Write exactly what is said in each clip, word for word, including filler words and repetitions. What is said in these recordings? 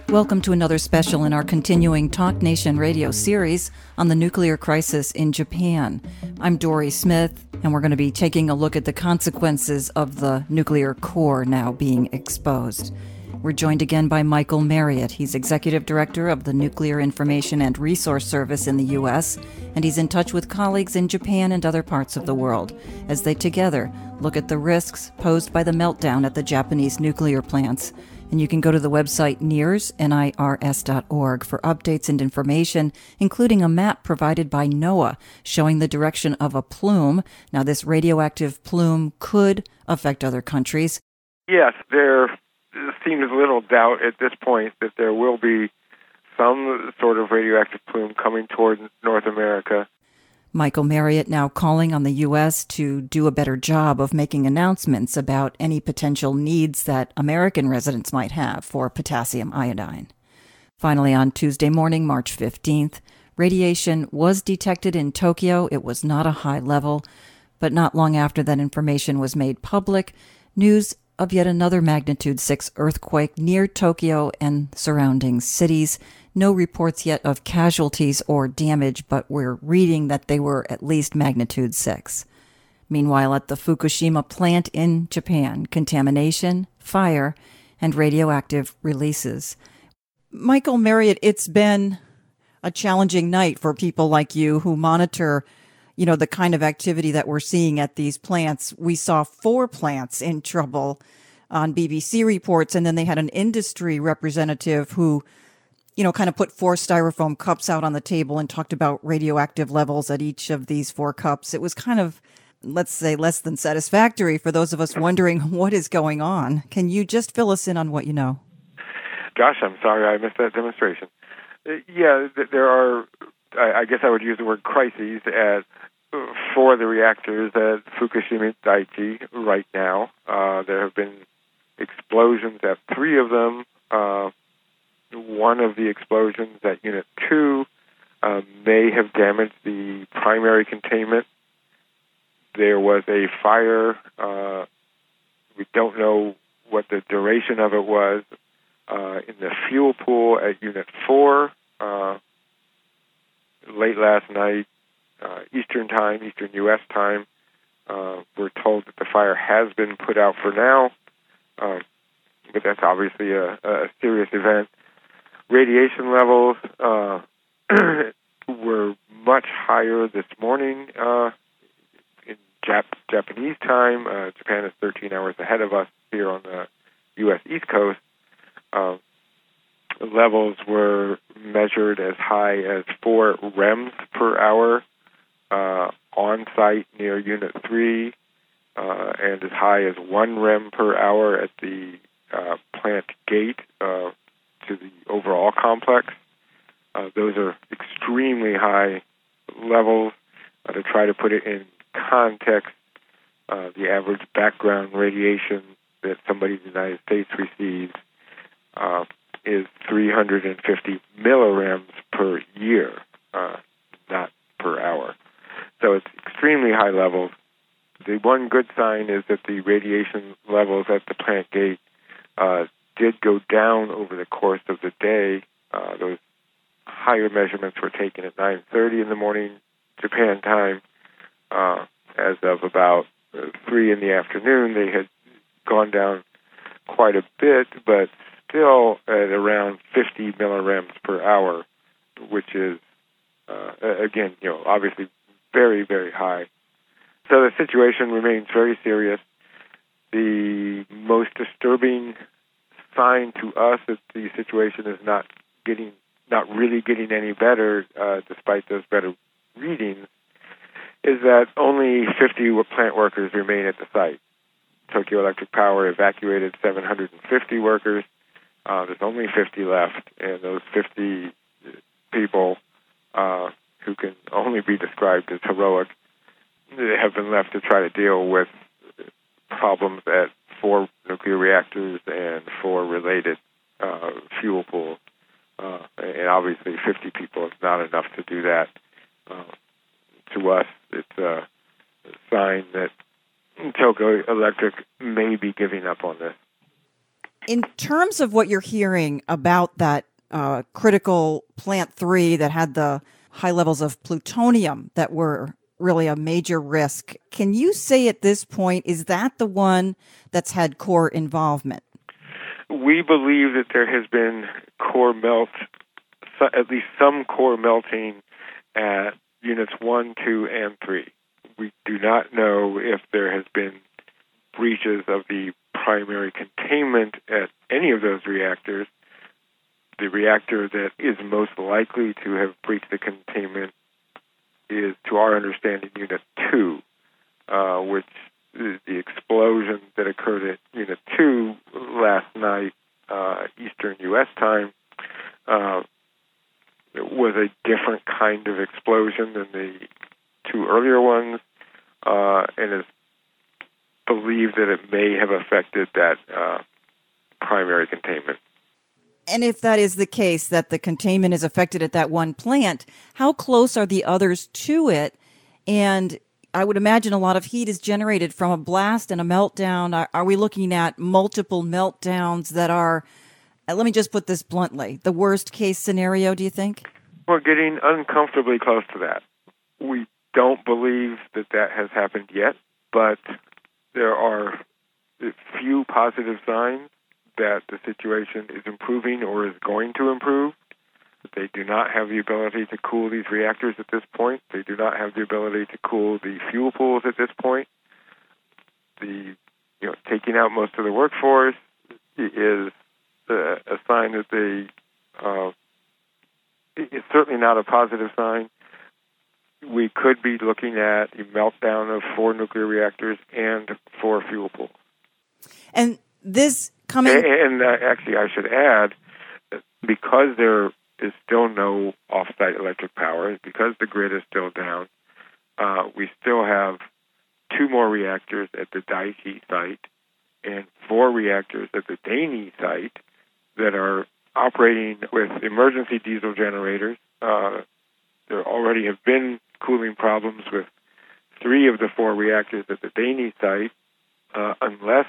Welcome to another special in our continuing Talk Nation radio series on the nuclear crisis in Japan. I'm Dory Smith, and we're going to be taking a look at the consequences of the nuclear core now being exposed. We're joined again by Michael Marriott. He's Executive Director of the Nuclear Information and Resource Service in the U S, and he's in touch with colleagues in Japan and other parts of the world as they together look at the risks posed by the meltdown at the Japanese nuclear plants. And you can go to the website N I R S, N I R S dot org, for updates and information, including a map provided by NOAA showing the direction of a plume. Now, this radioactive plume could affect other countries. Yes, there seems little doubt at this point that there will be some sort of radioactive plume coming toward North America. Michael Marriott now calling on the U S to do a better job of making announcements about any potential needs that American residents might have for potassium iodine. Finally, on Tuesday morning, March fifteenth, radiation was detected in Tokyo. It was not a high level, but not long after that information was made public, news of yet another magnitude six earthquake near Tokyo and surrounding cities. No reports yet of casualties or damage, but we're reading that they were at least magnitude six. Meanwhile, at the Fukushima plant in Japan, contamination, fire, and radioactive releases. Michael Marriott, it's been a challenging night for people like you who monitor, you know, the kind of activity that we're seeing at these plants. We saw four plants in trouble on B B C reports, and then they had an industry representative who, you know, kind of put four styrofoam cups out on the table and talked about radioactive levels at each of these four cups. It was kind of, let's say, less than satisfactory for those of us wondering what is going on. Can you just fill us in on what you know? Gosh, I'm sorry I missed that demonstration. Uh, yeah, th- there are, I, I guess I would use the word crises at for the reactors at Fukushima Daiichi right now. Uh, there have been explosions at three of them. Uh, one of the explosions at Unit two uh, may have damaged the primary containment. There was a fire. Uh, we don't know what the duration of it was uh, in the fuel pool at Unit four uh, late last night. Uh, Eastern time, Eastern U S time. Uh, we're told that the fire has been put out for now, uh, but that's obviously a, a serious event. Radiation levels uh, were much higher this morning uh, in Jap- Japanese time. Uh, Japan is thirteen hours ahead of us here on the U S East Coast. Uh, levels were measured as high as four rems per hour Uh, on site near Unit three, uh, and as high as one rem per hour at the uh, plant gate uh, to the overall complex. Uh, those are extremely high levels. Uh, to try to put it in context, uh, the average background radiation that somebody in the United States receives uh, is three hundred fifty millirems per year, uh, not per hour. So it's extremely high levels. The one good sign is that the radiation levels at the plant gate uh, did go down over the course of the day. Uh, those higher measurements were taken at nine thirty in the morning, Japan time. Uh, as of about uh, three in the afternoon, they had gone down quite a bit, but still at around fifty millirems per hour, which is, uh, again, you know, obviously very, very high. So the situation remains very serious. The most disturbing sign to us that the situation is not getting, not really getting any better, uh, despite those better readings, is that only fifty plant workers remain at the site. Tokyo Electric Power evacuated seven hundred fifty workers. Uh, there's only fifty left, and those fifty people uh, who can only be described as heroic have been left to try to deal with problems at four nuclear reactors and four related uh, fuel pools. Uh, and obviously fifty people is not enough to do that. Uh, to us, it's a sign that Tokyo Electric may be giving up on this. In terms of what you're hearing about that uh, critical plant three that had the high levels of plutonium that were really a major risk, can you say at this point, is that the one that's had core involvement? We believe that there has been core melt, at least some core melting at units one, two, and three. We do not know if there has been breaches of the primary containment at any of those reactors. The reactor that is most likely to have breached the containment is, to our understanding, Unit two, uh, which the explosion that occurred at Unit two last night, uh, Eastern U S time, uh, was a different kind of explosion than the two earlier ones, uh, and is believed that it may have affected that uh, primary containment. And if that is the case, that the containment is affected at that one plant, how close are the others to it? And I would imagine a lot of heat is generated from a blast and a meltdown. Are, are we looking at multiple meltdowns that are, uh, let me just put this bluntly, the worst case scenario, do you think? We're getting uncomfortably close to that. We don't believe that that has happened yet, but there are few positive signs that the situation is improving or is going to improve. They do not have the ability to cool these reactors at this point. They do not have the ability to cool the fuel pools at this point. The you know taking out most of the workforce is uh, a sign that they uh, it's certainly not a positive sign. We could be looking at a meltdown of four nuclear reactors and four fuel pools. And this coming... And, and uh, actually, I should add, because there is still no off-site electric power, because the grid is still down, uh, we still have two more reactors at the Daiichi site and four reactors at the Daney site that are operating with emergency diesel generators. Uh, there already have been cooling problems with three of the four reactors at the Daney site. Uh, unless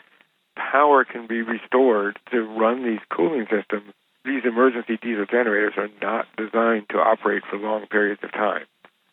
power can be restored to run these cooling systems, these emergency diesel generators are not designed to operate for long periods of time.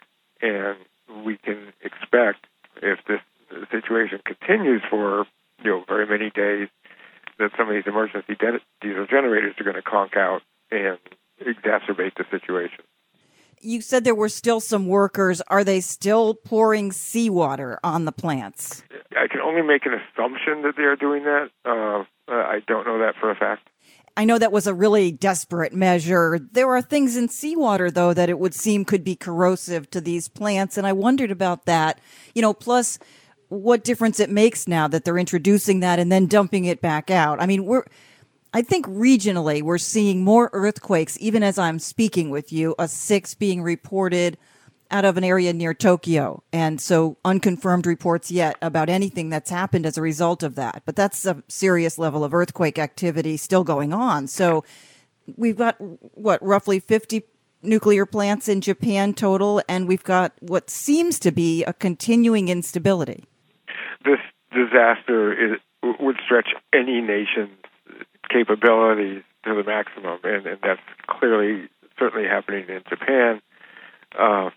And we can expect, if this situation continues for you know very many days, that some of these emergency de- diesel generators are going to conk out and exacerbate the situation. You said there were still some workers. Are they still pouring seawater on the plants? I can only make an assumption that they are doing that. Uh, I don't know that for a fact. I know that was a really desperate measure. There are things in seawater, though, that it would seem could be corrosive to these plants, and I wondered about that. You know, plus what difference it makes now that they're introducing that and then dumping it back out. I mean, we're... I think regionally we're seeing more earthquakes, even as I'm speaking with you, a six being reported out of an area near Tokyo. And so unconfirmed reports yet about anything that's happened as a result of that. But that's a serious level of earthquake activity still going on. So we've got, what, roughly fifty nuclear plants in Japan total, and we've got what seems to be a continuing instability. This disaster is, would stretch any nation's capabilities to the maximum, and, and that's clearly certainly happening in Japan. Uh,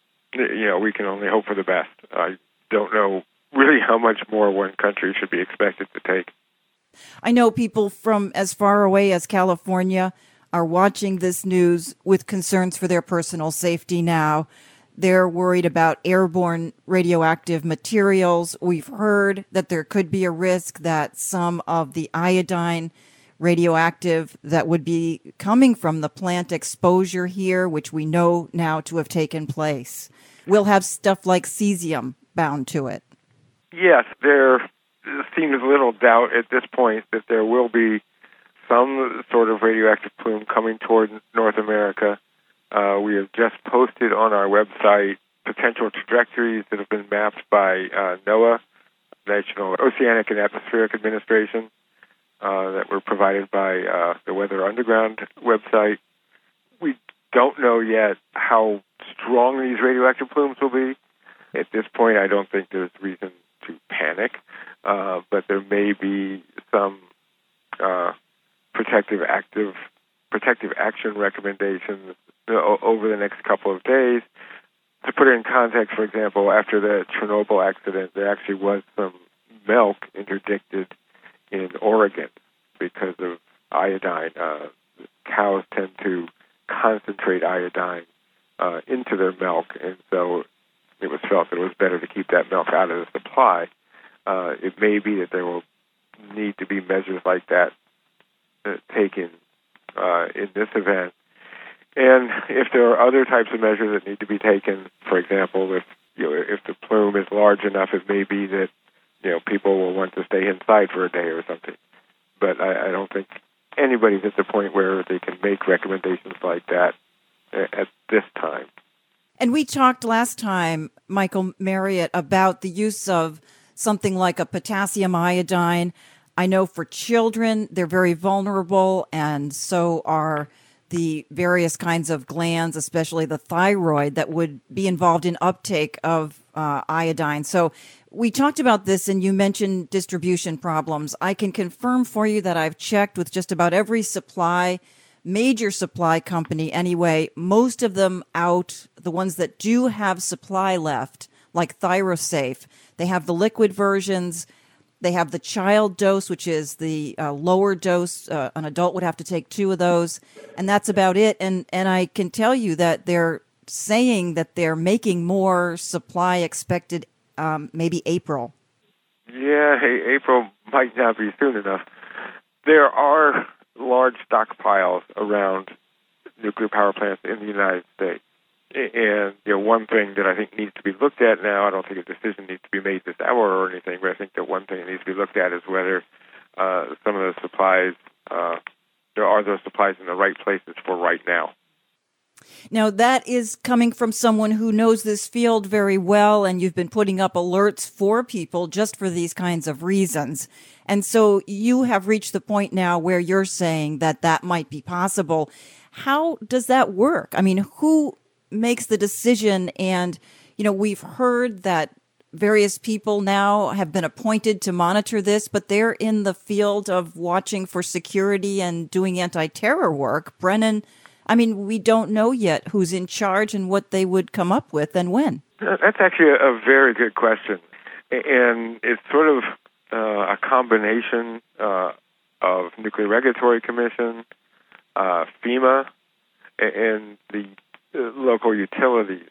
you know, we can only hope for the best. I don't know really how much more one country should be expected to take. I know people from as far away as California are watching this news with concerns for their personal safety now. They're worried about airborne radioactive materials. We've heard that there could be a risk that some of the iodine radioactive that would be coming from the plant exposure here, which we know now to have taken place, will have stuff like cesium bound to it. Yes, there seems little doubt at this point that there will be some sort of radioactive plume coming toward North America. Uh, we have just posted on our website potential trajectories that have been mapped by uh, NOAA, National Oceanic and Atmospheric Administration, uh, that were provided by uh, the Weather Underground website. We don't know yet how strong these radioactive plumes will be. At this point, I don't think there's reason to panic, uh, but there may be some uh, protective active protective action recommendations you know, over the next couple of days. To put it in context, for example, after the Chernobyl accident, there actually was some milk interdicted in Oregon because of iodine. Uh, cows tend to concentrate iodine uh, into their milk, and so it was felt that it was better to keep that milk out of the supply. Uh, it may be that there will need to be measures like that uh, taken uh, in this event. And if there are other types of measures that need to be taken, for example, if you know, if the plume is large enough, it may be that you know people will want to stay inside for a day or something. But I, I don't think anybody's at the point where they can make recommendations like that at this time. And we talked last time, Michael Marriott, about the use of something like a potassium iodine. I know for children, they're very vulnerable, and so are the various kinds of glands, especially the thyroid, that would be involved in uptake of uh, iodine. So we talked about this, and you mentioned distribution problems. I can confirm for you that I've checked with just about every supply, major supply company anyway, most of them out, the ones that do have supply left, like ThyroSafe. They have the liquid versions. They have the child dose, which is the uh, lower dose. Uh, an adult would have to take two of those, and that's about it. And and I can tell you that they're saying that they're making more supply expected um, maybe April. Yeah, hey, April might not be soon enough. There are large stockpiles around nuclear power plants in the United States. And you know, one thing that I think needs to be looked at now, I don't think a decision needs to be made this hour or anything, but I think that one thing that needs to be looked at is whether uh, some of those supplies, uh, there are those supplies in the right places for right now. Now, that is coming from someone who knows this field very well, and you've been putting up alerts for people just for these kinds of reasons. And so you have reached the point now where you're saying that that might be possible. How does that work? I mean, who makes the decision? And, you know, we've heard that various people now have been appointed to monitor this, but they're in the field of watching for security and doing anti-terror work. Brennan, I mean, we don't know yet who's in charge and what they would come up with and when. That's actually a very good question. And it's sort of uh, a combination uh, of Nuclear Regulatory Commission, uh, FEMA, and the local utilities.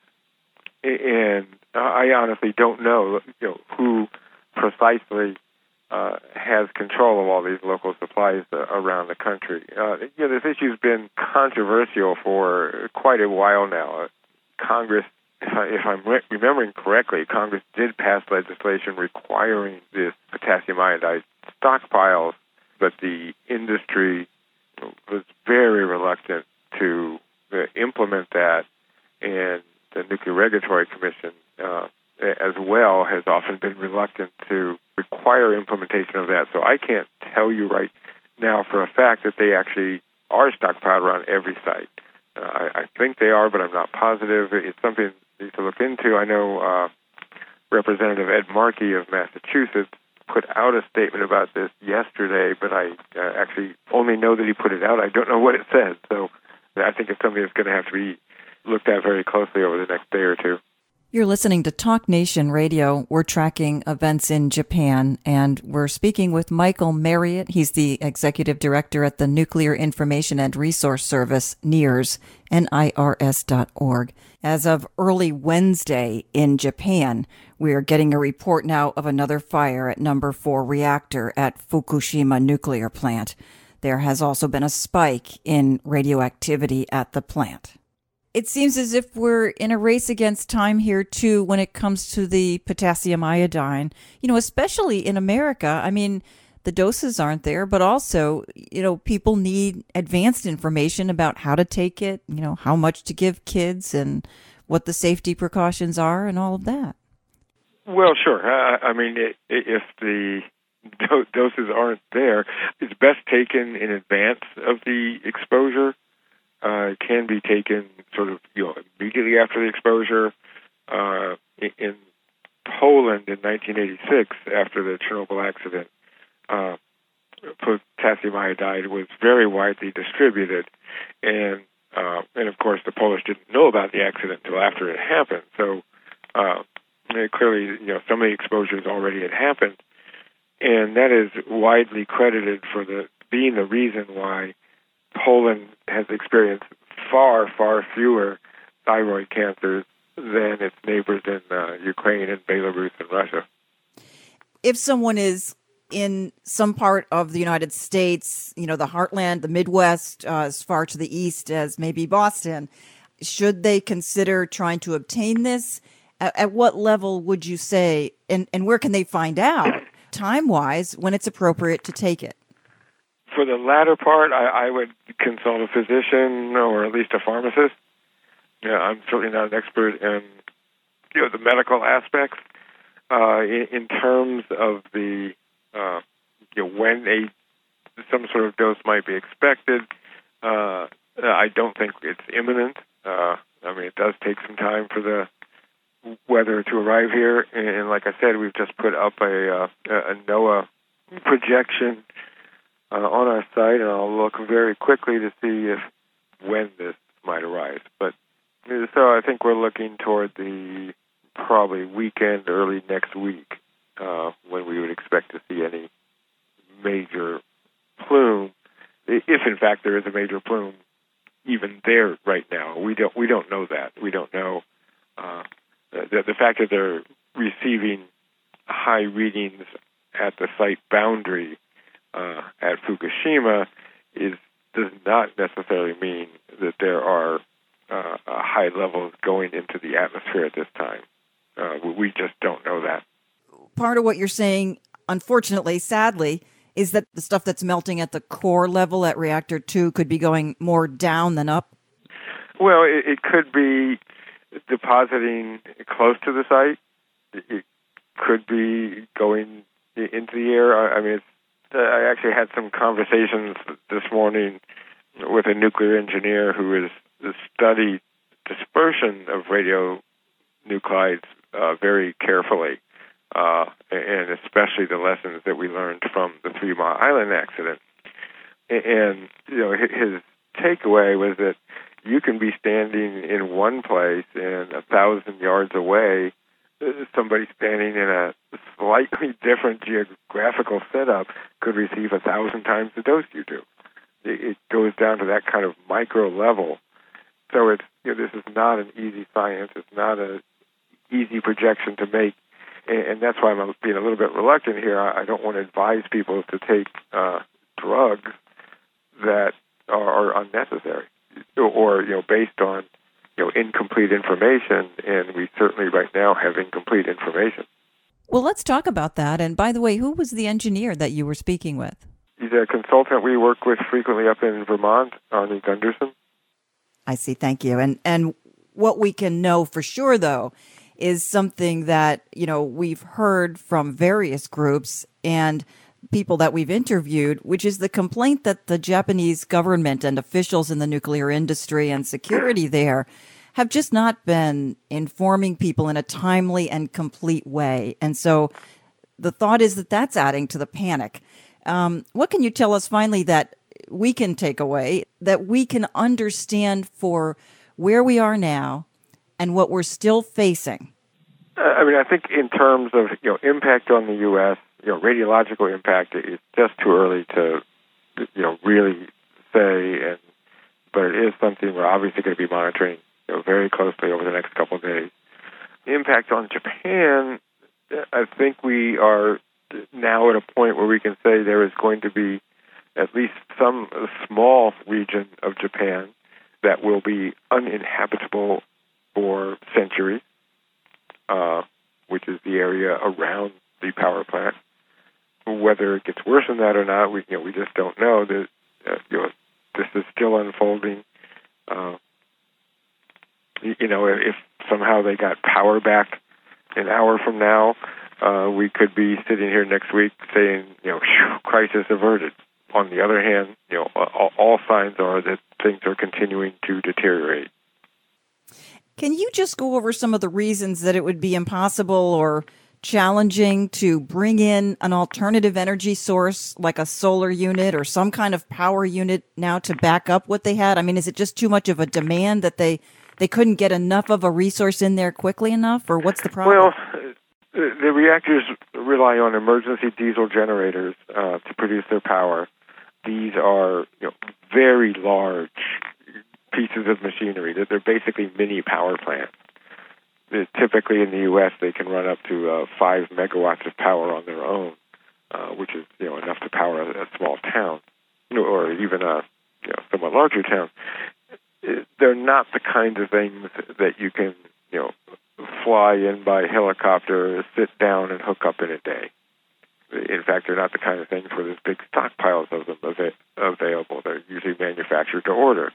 And I honestly don't know, you know, who precisely uh, has control of all these local supplies uh, around the country. Uh, you know, this issue's been controversial for quite a while now. Uh, Congress, if, I, if I'm re- remembering correctly, Congress did pass legislation requiring this potassium iodide stockpiles, but the industry was very reluctant to uh, implement that, and the Nuclear Regulatory Commission uh, as well has often been reluctant to require implementation of that. So I can't tell you right now for a fact that they actually are stockpiled around every site. Uh, I, I think they are, but I'm not positive. It's something you need to look into. I know uh, Representative Ed Markey of Massachusetts put out a statement about this yesterday, but I uh, actually only know that he put it out. I don't know what it says. So I think it's something that's going to have to be looked at very closely over the next day or two. You're listening to Talk Nation Radio. We're tracking events in Japan, and we're speaking with Michael Marriott. He's the executive director at the Nuclear Information and Resource Service, NIRS, N I R S dot org. As of early Wednesday in Japan, we are getting a report now of another fire at number four reactor at Fukushima nuclear plant. There has also been a spike in radioactivity at the plant. It seems as if we're in a race against time here, too, when it comes to the potassium iodine, you know, especially in America. I mean, the doses aren't there, but also, you know, people need advanced information about how to take it, you know, how much to give kids and what the safety precautions are and all of that. Well, sure. Uh, I mean, it, if the do- doses aren't there, it's best taken in advance of the exposure. Uh, it can be taken sort of, you know, immediately after the exposure. Uh, in Poland in nineteen eighty-six, after the Chernobyl accident, uh, potassium iodide was very widely distributed, and uh, and of course the Polish didn't know about the accident until after it happened. So uh, clearly, you know, some of the exposures already had happened, and that is widely credited for the being the reason why Poland has experienced far, far fewer thyroid cancers than its neighbors in uh, Ukraine and Belarus and Russia. If someone is in some part of the United States, you know, the heartland, the Midwest, uh, as far to the east as maybe Boston, should they consider trying to obtain this? At, at what level would you say, and, and where can they find out, time-wise, when it's appropriate to take it? For the latter part, I, I would consult a physician or at least a pharmacist. Yeah, I'm certainly not an expert in, you know, the medical aspects. Uh, in, in terms of the uh, you know, when a some sort of dose might be expected, uh, I don't think it's imminent. Uh, I mean, it does take some time for the weather to arrive here, and, and like I said, we've just put up a, uh, a NOAA projection uh, on our site, and I'll look very quickly to see if when this might arise. But so I think we're looking toward the probably weekend, early next week, uh, when we would expect to see any major plume, if in fact there is a major plume even there right now. We don't we don't know that. We don't know uh, the, the fact that they're receiving high readings at the site boundary uh, at Fukushima is does not necessarily mean that there are uh, high levels going into the atmosphere at this time. Uh, we just don't know that. Part of what you're saying, unfortunately, sadly, is that the stuff that's melting at the core level at reactor two could be going more down than up? Well, it, it could be depositing close to the site. It could be going into the air. I, I mean, it's, I actually had some conversations this morning with a nuclear engineer who has studied dispersion of radionuclides uh, very carefully, uh, and especially the lessons that we learned from the Three Mile Island accident. And, you know, his takeaway was that you can be standing in one place and a thousand yards away, somebody standing in a slightly different geographical setup could receive a thousand times the dose you do. It goes down to that kind of micro level. So it's, you know, this is not an easy science. It's not an easy projection to make, and, and that's why I'm being a little bit reluctant here. I, I don't want to advise people to take uh, drugs that are, are unnecessary or, you know, based on, you know, incomplete information, and we certainly right now have incomplete information. Well, let's talk about that. And by the way, who was the engineer that you were speaking with? He's a consultant we work with frequently up in Vermont, Arnie Gunderson. I see. Thank you. And and what we can know for sure, though, is something that, you know, we've heard from various groups and people that we've interviewed, which is the complaint that the Japanese government and officials in the nuclear industry and security there have just not been informing people in a timely and complete way. And so the thought is that that's adding to the panic. Um, what can you tell us finally that we can take away, that we can understand for where we are now and what we're still facing? I mean, I think in terms of, you know, impact on the U S, you know, radiological impact, it's just too early to, you know, really say, and but it is something we're obviously going to be monitoring, you know, very closely over the next couple of days. The impact on Japan, I think we are now at a point where we can say there is going to be at least some small region of Japan that will be uninhabitable for centuries, uh, which is the area around the power plant. Whether it gets worse than that or not, we you know we just don't know. That uh, you know this is still unfolding. Uh, you know, if somehow they got power back an hour from now, uh, we could be sitting here next week saying, you know, crisis averted. On the other hand, you know, all, all signs are that things are continuing to deteriorate. Can you just go over some of the reasons that it would be impossible or challenging to bring in an alternative energy source like a solar unit or some kind of power unit now to back up what they had? I mean, is it just too much of a demand that they, they couldn't get enough of a resource in there quickly enough, or what's the problem? Well, the, the reactors rely on emergency diesel generators uh, to produce their power. These are you know, very large pieces of machinery. They're, they're basically mini power plants. They're typically in the U S, they can run up to uh, five megawatts of power on their own, uh, which is you know enough to power a, a small town, or even a you know, somewhat larger town. They're not the kinds of things that you can you know fly in by helicopter, sit down, and hook up in a day. In fact, they're not the kind of things where there's big stockpiles of them av- available. They're usually manufactured to order.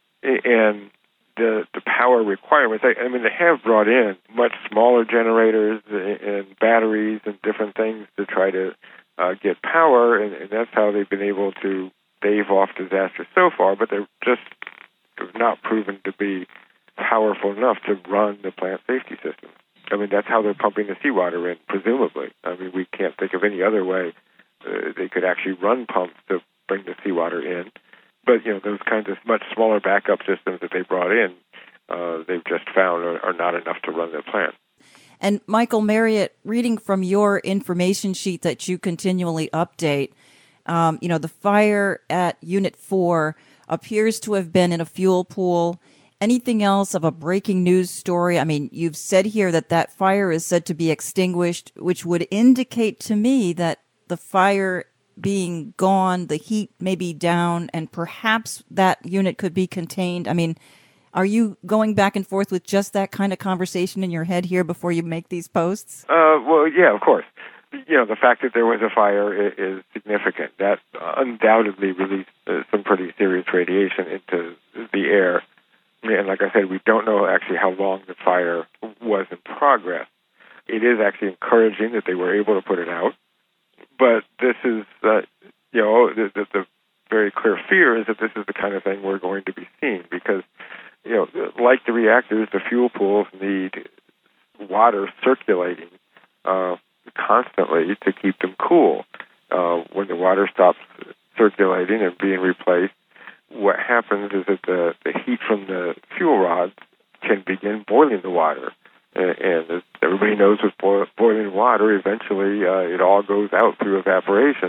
And the the power requirements, I, I mean, they have brought in much smaller generators and batteries and different things to try to uh, get power, and, and that's how they've been able to stave off disaster so far, but they're just not proven to be powerful enough to run the plant safety system. I mean, that's how they're pumping the seawater in, presumably. I mean, we can't think of any other way uh, they could actually run pumps to bring the seawater in. But, you know, those kinds of much smaller backup systems that they brought in, uh, they've just found are, are not enough to run their plant. And Michael Marriott, reading from your information sheet that you continually update, um, you know, the fire at Unit four appears to have been in a fuel pool. Anything else of a breaking news story? I mean, you've said here that that fire is said to be extinguished, which would indicate to me that the fire being gone, the heat may be down, and perhaps that unit could be contained. I mean, are you going back and forth with just that kind of conversation in your head here before you make these posts? Uh, well, yeah, of course. You know, the fact that there was a fire is, is significant. That undoubtedly released uh, some pretty serious radiation into the air. And like I said, we don't know actually how long the fire was in progress. It is actually encouraging that they were able to put it out. But this is, uh, you know, the, the, the very clear fear is that this is the kind of thing we're going to be seeing because, you know, like the reactors, the fuel pools need water circulating uh, constantly to keep them cool. Uh, when the water stops circulating and being replaced, what happens is that the, the heat from the fuel rods can begin boiling the water. And, and as everybody knows with boil, boiling water, eventually uh, it all goes out through evaporation.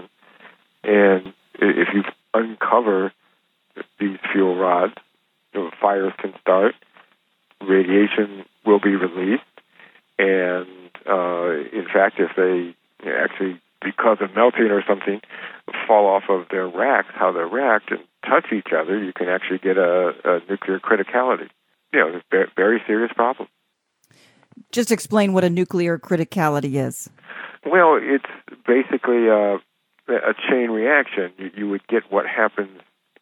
And if you uncover these fuel rods, you know, fires can start, radiation will be released, and uh, in fact, if they you know, actually, because of melting or something, fall off of their racks, how they're racked, and touch each other, you can actually get a, a nuclear criticality. You know, it's a very serious problem. Just explain what a nuclear criticality is. Well, it's basically a, a chain reaction. You, you would get what happens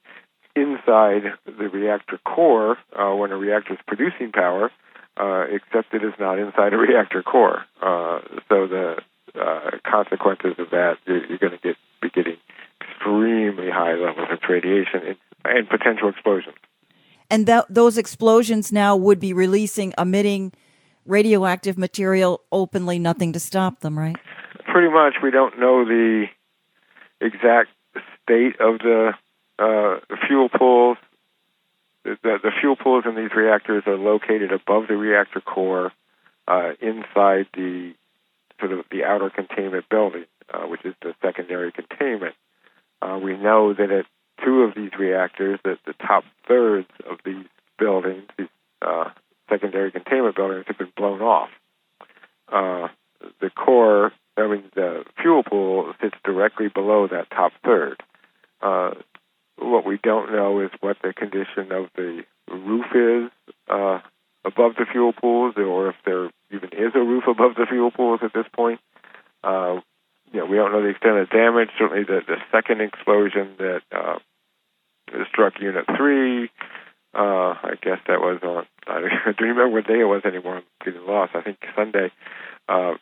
inside the reactor core uh, when a reactor is producing power, uh, except it is not inside a reactor core. Uh, so the uh, consequences of that, you're, you're going to get be getting extremely high levels of radiation and, and potential explosions. And that, those explosions now would be releasing, emitting radioactive material openly, nothing to stop them, right? Pretty much. We don't know the exact state of the uh, fuel pools. The, the, the fuel pools in these reactors are located above the reactor core, uh, inside the sort of the outer containment building, uh, which is the secondary containment. Uh, we know that at two of these reactors, that the top thirds of these buildings, these uh, secondary containment buildings, have been blown off. Uh, the core, I mean, the fuel pool sits directly below that top third. Uh, what we don't know is what the condition of the roof is uh, above the fuel pools, or if there even is a roof above the fuel pools at this point. Uh, you know, we don't know the extent of damage. Certainly, the, the second explosion that uh, struck Unit three, uh, I guess that was on, I don't remember what day it was anymore. I'm getting lost. I think Sunday, uh,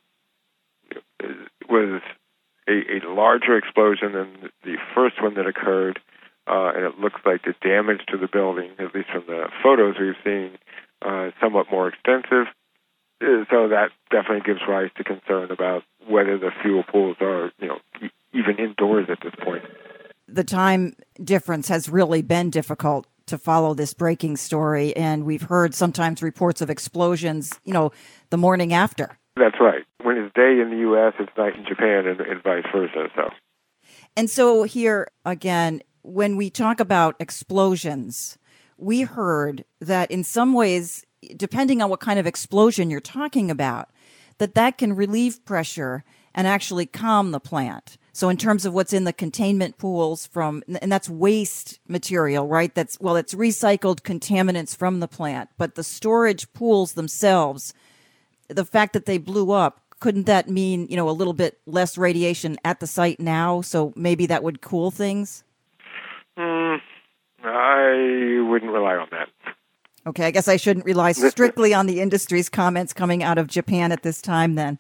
was a, a larger explosion than the first one that occurred, uh, and it looks like the damage to the building, at least from the photos we've seen, uh, is somewhat more extensive. Uh, so that definitely gives rise to concern about whether the fuel pools are, you know, e- even indoors at this point. The time difference has really been difficult to follow this breaking story, and we've heard sometimes reports of explosions, you know, the morning after. That's right. When it's day in the U S, it's night in Japan, and, and vice versa. So, and so here again, when we talk about explosions, we heard that in some ways, depending on what kind of explosion you're talking about, that that can relieve pressure and actually calm the plant. So in terms of what's in the containment pools from, and that's waste material, right? That's, well, it's recycled contaminants from the plant, but the storage pools themselves, the fact that they blew up, couldn't that mean, you know, a little bit less radiation at the site now? So maybe that would cool things? Mm, I wouldn't rely on that. Okay, I guess I shouldn't rely strictly on the industry's comments coming out of Japan at this time then.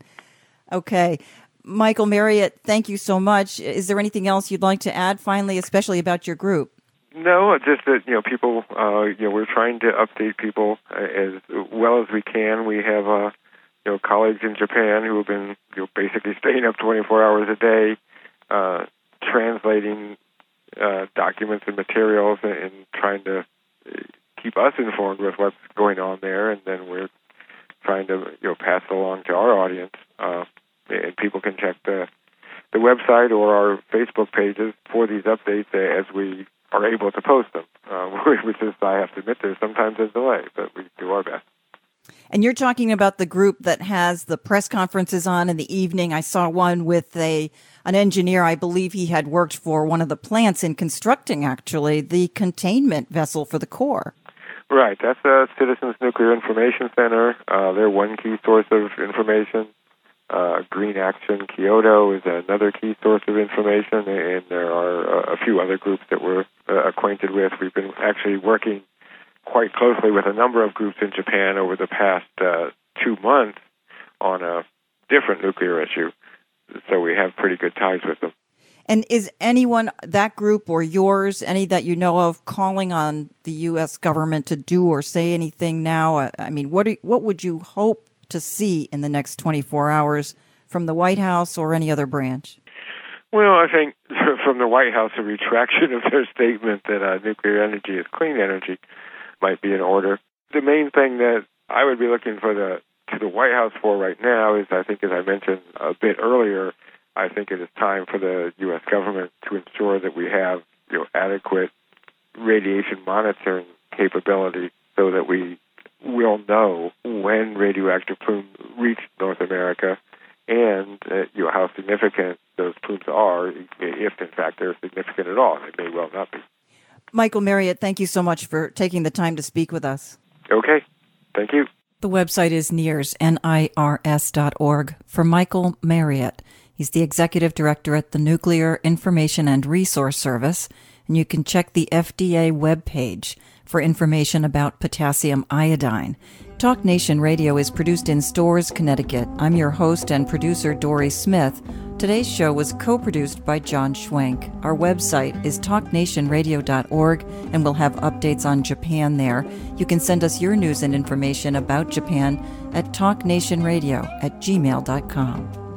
Okay. Michael Marriott, thank you so much. Is there anything else you'd like to add finally, especially about your group? No, just that, you know, people, uh, you know, we're trying to update people as well as we can. We have, uh, you know, colleagues in Japan who have been, you know, basically staying up twenty-four hours a day, uh, translating uh, documents and materials and, and trying to keep us informed with what's going on there, and then we're trying to, you know, pass it along to our audience. Uh, and people can check the the website or our Facebook pages for these updates as we are able to post them, uh, which is, I have to admit, there's sometimes a delay, but we do our best. And you're talking about the group that has the press conferences on in the evening. I saw one with a an engineer. I believe he had worked for one of the plants in constructing, actually, the containment vessel for the core. Right. That's the Citizens Nuclear Information Center. Uh, they're one key source of information. Uh, Green Action Kyoto is another key source of information, and there are uh, a few other groups that we're uh, acquainted with. We've been actually working quite closely with a number of groups in Japan over the past uh, two months on a different nuclear issue, so we have pretty good ties with them. And is anyone, that group or yours, any that you know of, calling on the U S government to do or say anything now? I mean, what do, what would you hope to see in the next twenty-four hours from the White House or any other branch? Well, I think from the White House, a retraction of their statement that uh, nuclear energy is clean energy might be in order. The main thing that I would be looking for the to the White House for right now is, I think, as I mentioned a bit earlier, I think it is time for the U S government to ensure that we have, you know, adequate radiation monitoring capability so that we will know when radioactive plumes reach North America and uh, you know, how significant those plumes are, if in fact they're significant at all. They may well not be. Michael Marriott, thank you so much for taking the time to speak with us. Okay. Thank you. The website is N I R S, N I R S dot org, for Michael Marriott. He's the executive director at the Nuclear Information and Resource Service, and you can check the F D A webpage for information about potassium iodine. Talk Nation Radio is produced in Storrs, Connecticut. I'm your host and producer, Dory Smith. Today's show was co-produced by John Schwenk. Our website is talk nation radio dot org, and we'll have updates on Japan there. You can send us your news and information about Japan at talknationradio at gmail dot com.